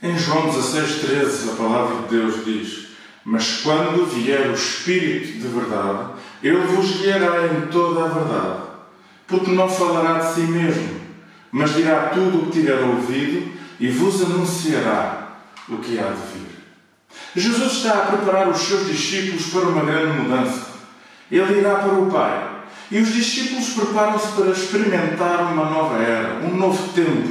Em João 16,13, a palavra de Deus diz: mas quando vier o Espírito de verdade, Ele vos guiará em toda a verdade, porque não falará de si mesmo, mas dirá tudo o que tiver ouvido e vos anunciará o que há de vir. Jesus está a preparar os seus discípulos para uma grande mudança. Ele irá para o Pai. E os discípulos preparam-se para experimentar uma nova era, um novo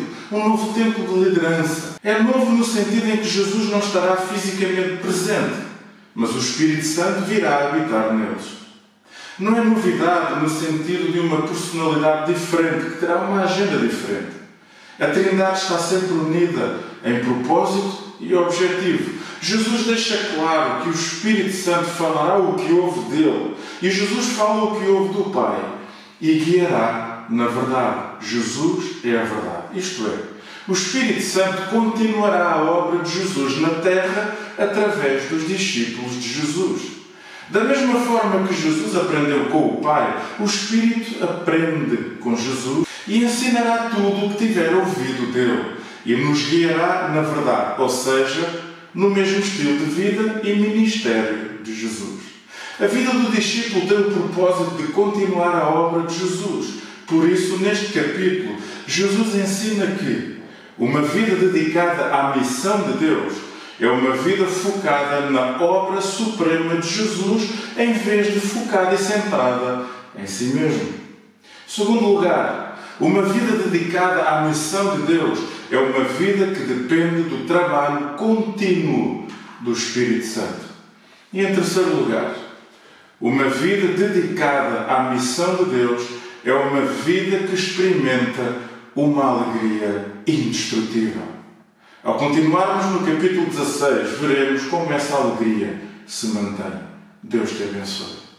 tempo de liderança. É novo no sentido em que Jesus não estará fisicamente presente, mas o Espírito Santo virá habitar neles. Não é novidade no sentido de uma personalidade diferente, que terá uma agenda diferente. A Trindade está sempre unida em propósito e objetivo. Jesus deixa claro que o Espírito Santo falará o que ouve dele, e Jesus fala o que ouve do Pai, e guiará na verdade. Jesus é a verdade. Isto é, o Espírito Santo continuará a obra de Jesus na terra através dos discípulos de Jesus. Da mesma forma que Jesus aprendeu com o Pai, o Espírito aprende com Jesus e ensinará tudo o que tiver ouvido dele, e nos guiará na verdade, ou seja, no mesmo estilo de vida e ministério de Jesus. A vida do discípulo tem o propósito de continuar a obra de Jesus. Por isso, neste capítulo, Jesus ensina que uma vida dedicada à missão de Deus é uma vida focada na obra suprema de Jesus, em vez de focada e centrada em si mesmo. Segundo lugar, uma vida dedicada à missão de Deus é uma vida que depende do trabalho contínuo do Espírito Santo. E em terceiro lugar, uma vida dedicada à missão de Deus é uma vida que experimenta uma alegria indestrutível. Ao continuarmos no capítulo 16, veremos como essa alegria se mantém. Deus te abençoe.